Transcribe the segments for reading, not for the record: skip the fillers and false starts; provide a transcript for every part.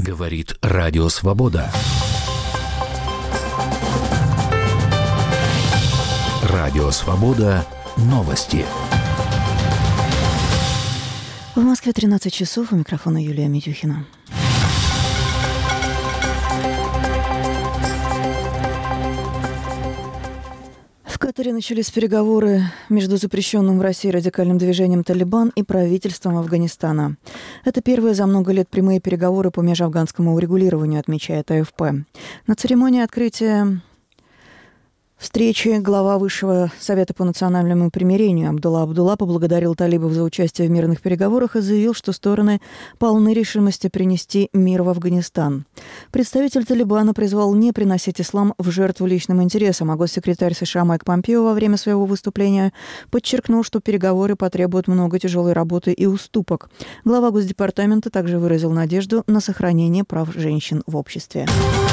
Говорит Радио Свобода. Радио Свобода. Новости. В Москве 13 часов. У микрофона Юлия Митюхина. В Катаре начались переговоры между запрещенным в России радикальным движением «Талибан» и правительством Афганистана. Это первые за много лет прямые переговоры по межафганскому урегулированию, отмечает АФП. На церемонии открытия встречи глава Высшего совета по национальному примирению Абдулла поблагодарил талибов за участие в мирных переговорах и заявил, что стороны полны решимости принести мир в Афганистан. Представитель Талибана призвал не приносить ислам в жертву личным интересам, а госсекретарь США Майк Помпео во время своего выступления подчеркнул, что переговоры потребуют много тяжелой работы и уступок. Глава Госдепартамента также выразил надежду на сохранение прав женщин в обществе.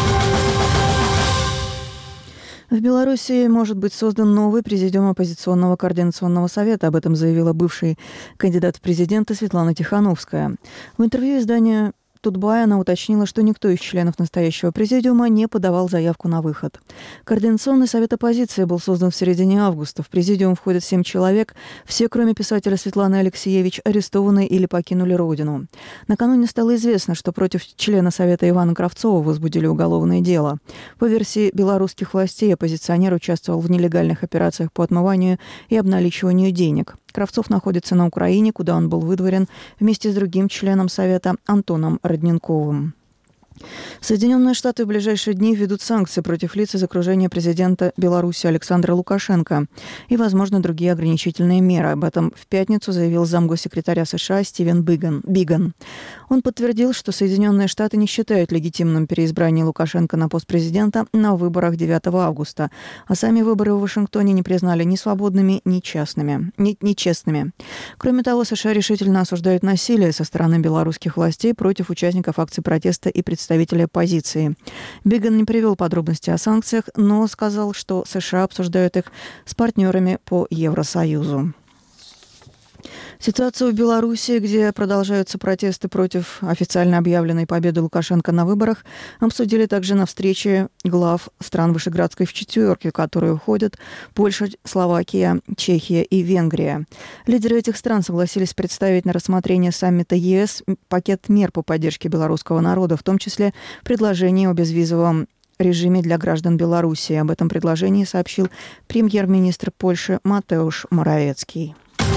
В Беларуси может быть создан новый президиум оппозиционного координационного совета. Об этом заявила бывший кандидат в президенты Светлана Тихановская. В интервью изданию Тутбай она уточнила, что никто из членов настоящего президиума не подавал заявку на выход. Координационный совет оппозиции был создан в середине августа. В президиум входят 7 человек. Все, кроме писателя Светланы Алексеевич, арестованы или покинули родину. Накануне стало известно, что против члена совета Ивана Кравцова возбудили уголовное дело. По версии белорусских властей, оппозиционер участвовал в нелегальных операциях по отмыванию и обналичиванию денег. Кравцов находится на Украине, куда он был выдворен вместе с другим членом Совета Антоном Родненковым. Соединенные Штаты в ближайшие дни введут санкции против лиц из окружения президента Беларуси Александра Лукашенко и, возможно, другие ограничительные меры. Об этом в пятницу заявил замгоссекретаря США Стивен Биган. Он подтвердил, что Соединенные Штаты не считают легитимным переизбрание Лукашенко на пост президента на выборах 9 августа, а сами выборы в Вашингтоне не признали ни свободными, ни честными. Кроме того, США решительно осуждают насилие со стороны белорусских властей против участников акций протеста и представителей оппозиции. Биган не привел подробности о санкциях, но сказал, что США обсуждают их с партнерами по Евросоюзу. Ситуацию в Беларуси, где продолжаются протесты против официально объявленной победы Лукашенко на выборах, обсудили также на встрече глав стран Вышеградской четверки, в которую входят Польша, Словакия, Чехия и Венгрия. Лидеры этих стран согласились представить на рассмотрение саммита ЕС пакет мер по поддержке белорусского народа, в том числе предложение о безвизовом режиме для граждан Беларуси. Об этом предложении сообщил премьер-министр Польши Матеуш Моравецкий.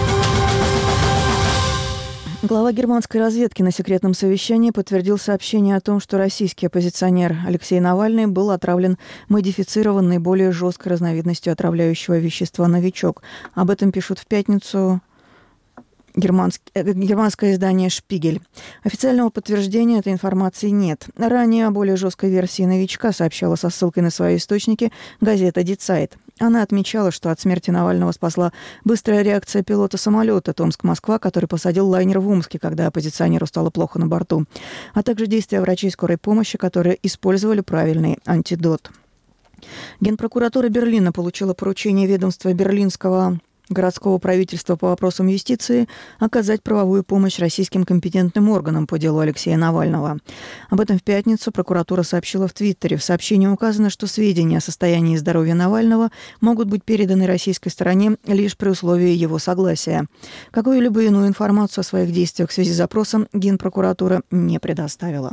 Глава германской разведки на секретном совещании подтвердил сообщение о том, что российский оппозиционер Алексей Навальный был отравлен модифицированной, более жесткой разновидностью отравляющего вещества «Новичок». Об этом пишут в пятницу германское издание «Шпигель». Официального подтверждения этой информации нет. Ранее о более жесткой версии «Новичка» сообщала со ссылкой на свои источники газета «Die Zeit». Она отмечала, что от смерти Навального спасла быстрая реакция пилота самолета Томск-Москва, который посадил лайнер в Омске, когда оппозиционеру стало плохо на борту, а также действия врачей скорой помощи, которые использовали правильный антидот. Генпрокуратура Берлина получила поручение ведомства берлинского городского правительства по вопросам юстиции оказать правовую помощь российским компетентным органам по делу Алексея Навального. Об этом в пятницу прокуратура сообщила в Твиттере. В сообщении указано, что сведения о состоянии здоровья Навального могут быть переданы российской стороне лишь при условии его согласия. Какую-либо иную информацию о своих действиях в связи с запросом Генпрокуратура не предоставила.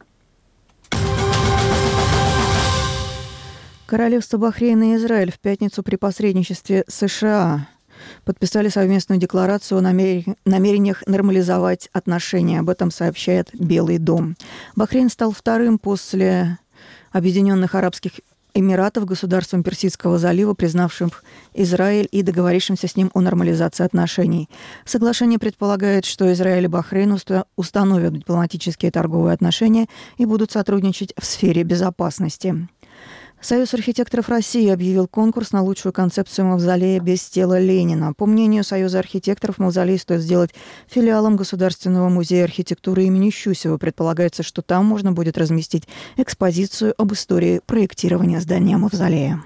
Королевство Бахрейн и Израиль в пятницу при посредничестве США подписали совместную декларацию о намерениях нормализовать отношения. Об этом сообщает Белый дом. Бахрейн стал вторым после Объединенных Арабских Эмиратов государством Персидского залива, признавшим Израиль и договорившимся с ним о нормализации отношений. Соглашение предполагает, что Израиль и Бахрейн установят дипломатические и торговые отношения и будут сотрудничать в сфере безопасности. Союз архитекторов России объявил конкурс на лучшую концепцию мавзолея без тела Ленина. По мнению Союза архитекторов, мавзолей стоит сделать филиалом Государственного музея архитектуры имени Щусева. Предполагается, что там можно будет разместить экспозицию об истории проектирования здания мавзолея.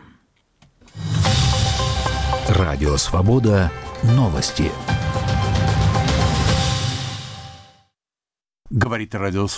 Радио Свобода. Новости. Говорит Радио